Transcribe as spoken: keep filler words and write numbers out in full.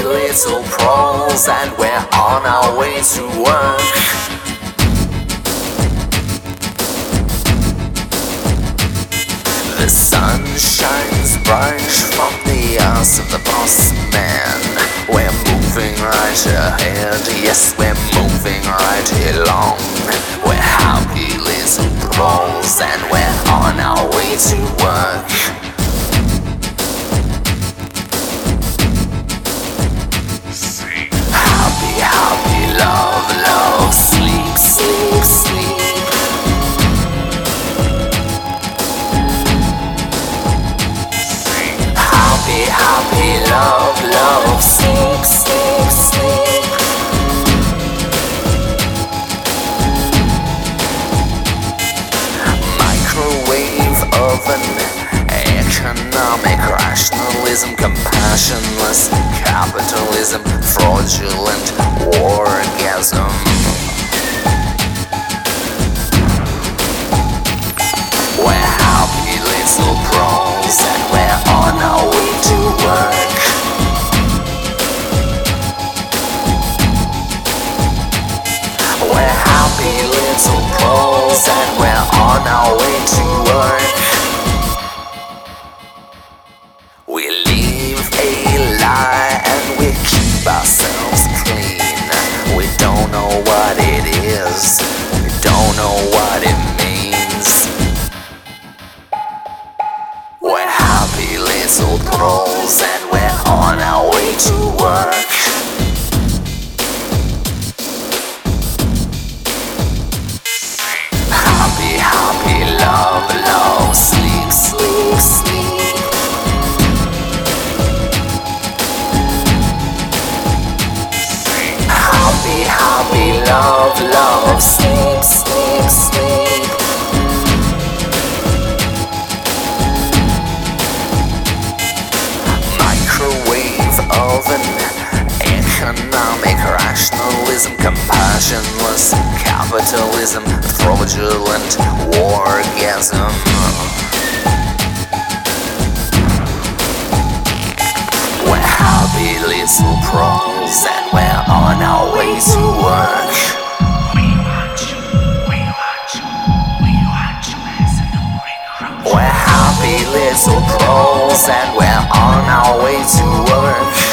little pros, and we're on our way to work. The sun shines bright from the eyes of the boss man. We're moving right ahead, yes, we're moving right along. We're happy little pros, and we're on our way to work. Happy, happy, love, love, sleep, sleep, sleep. Happy, happy, love, love, sleep, sleep, sleep. Microwave oven, economic rationalism, compassionless capitalism, fraudulent orgasm. We're happy little pros, and we're on our way to work. We're happy little pros, and we're on our way to work. We live a lie and we keep ourselves clean. We don't know what it is, we don't know what it means. We're happy little pros, and we're on our way to work. Happy, happy, love, love, sleep, sleep, sleep. Happy, happy, love, love, sleep, sleep, sleep. Microwave oven, economic rationalism, compassionless capitalism, fraudulent orgasm. We're happy little pros, and we're on our way to work. We want you, we want you, we want you as a new ring. We're happy little pros, and we're on our way to work.